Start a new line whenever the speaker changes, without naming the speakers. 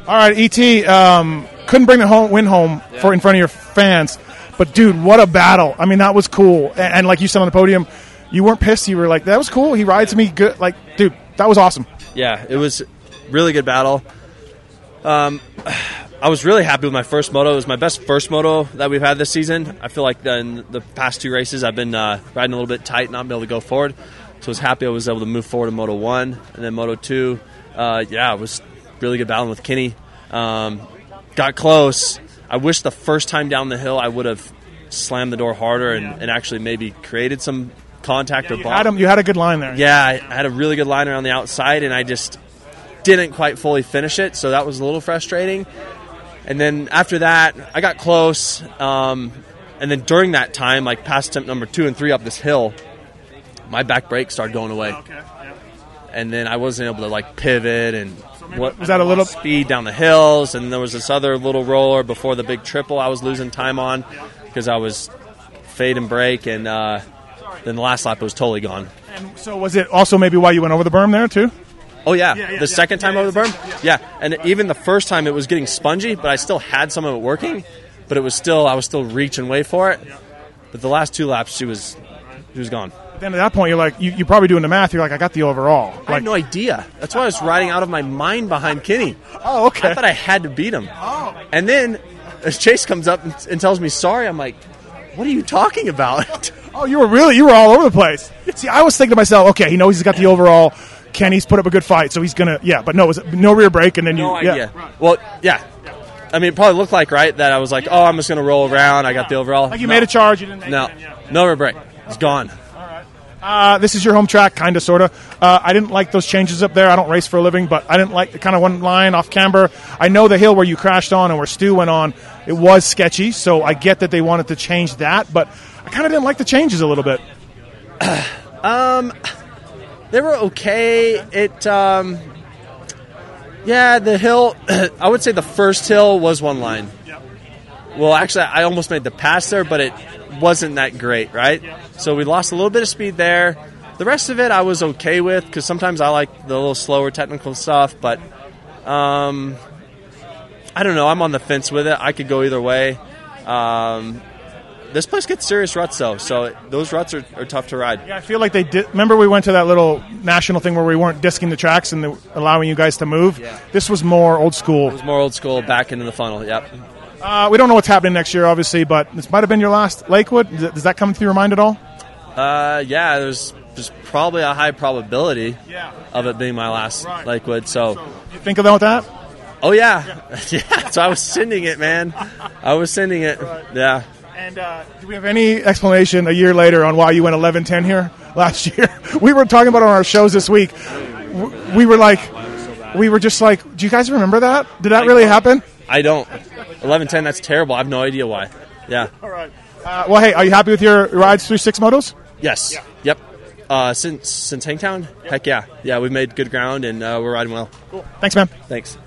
All right, ET, couldn't bring the win home in front of your fans, but dude, what a battle! I mean, that was cool. And like you said on the podium, you weren't pissed. You were like, "That was cool." He rides me good. Like, dude, that was awesome.
Yeah, it was really good battle. I was really happy with my first moto. It was my best first moto that we've had this season. I feel like in the past 2 races I've been riding a little bit tight, not being able to go forward. So I was happy I was able to move forward in Moto 1. And then Moto 2, it was really good battling with Kenny. Got close. I wish the first time down the hill I would have slammed the door harder and actually maybe created some contact or bump.
You had a good line there.
Yeah, I had a really good line around the outside, and I just didn't quite fully finish it, so that was a little frustrating. And then after that, I got close, and then during that time, like past attempt number 2 and 3 up this hill, my back brake started going away. Okay. Yep. And then I wasn't able to like pivot and
was that a little
speed down the hills, and there was this other little roller before the big triple I was losing time on because I was fade and brake, and then the last lap it was totally gone.
And so was it also maybe why you went over the berm there too?
Oh, yeah. The second time over the berm? Yeah. And even the first time it was getting spongy, but I still had some of it working. But I was still reaching way for it. But the last 2 laps, she was gone.
But then at that point, you're like, you're probably doing the math. You're like, I got the overall.
I had no idea. That's why I was riding out of my mind behind Kenny.
Oh, okay.
I thought I had to beat him. Oh. And then as Chase comes up and tells me sorry, I'm like, what are you talking about?
Oh, you were all over the place. See, I was thinking to myself, okay, he knows he's got the overall. Kenny's put up a good fight, so he's going to, but no, it was no rear brake, and then
no idea. Yeah. Well, yeah. I mean, it probably looked like, right, that I was like, I'm just going to roll around. I got the overall.
Like you made a charge. You didn't
no rear brake. It's gone.
All right. This is your home track, kind of, sort of. I didn't like those changes up there. I don't race for a living, but I didn't like the kind of one line off camber. I know the hill where you crashed on and where Stu went on, it was sketchy, so I get that they wanted to change that, but I kind of didn't like the changes a little bit.
They were okay. The hill, I would say the first hill was one line. Yep. Well, actually, I almost made the pass there, but it wasn't that great, right? Yep. So we lost a little bit of speed there. The rest of it I was okay with, because sometimes I like the little slower technical stuff, but I don't know. I'm on the fence with it. I could go either way. This place gets serious ruts, though, so those ruts are tough to ride.
Yeah, I feel like they did. Remember we went to that little national thing where we weren't disking the tracks and allowing you guys to move? Yeah. This was more old school.
It was more old school, back into the funnel, yep.
We don't know what's happening next year, obviously, but this might have been your last Lakewood. Does that come through your mind at all?
There's probably a high probability of it being my last Lakewood. So
you think about that?
Oh, yeah. Yeah, so I was sending it, man. I was sending it, yeah.
And do we have any explanation a year later on why you went 11-10 here last year? We were talking about it on our shows this week. We were just like, do you guys remember that? Did that really happen?
I don't. 11-10, that's terrible. I have no idea why. Yeah.
All right. Well, hey, are you happy with your rides through 6 motos?
Yes. Yeah. Yep. Since Hangtown? Heck yeah. Yeah, we've made good ground, and we're riding well.
Cool. Thanks, man.
Thanks.